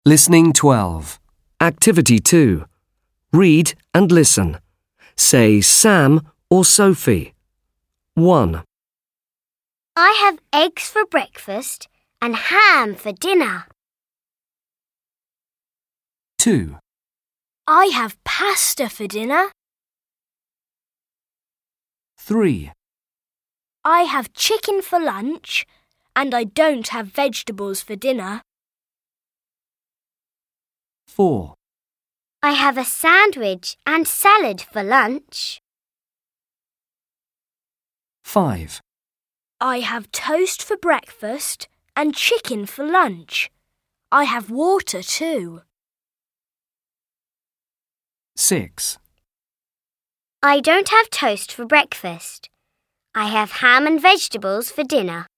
Listening 12. Activity 2. Read and listen. Say Sam or Sophie. 1, I have eggs for breakfast and ham for dinner. 2, I have pasta for dinner. 3, I have chicken for lunch and I don't have vegetables for dinner. 4, I have a sandwich and salad for lunch. 5, I have toast for breakfast and chicken for lunch. I have water too. 6, I don't have toast for breakfast. I have ham and vegetables for dinner.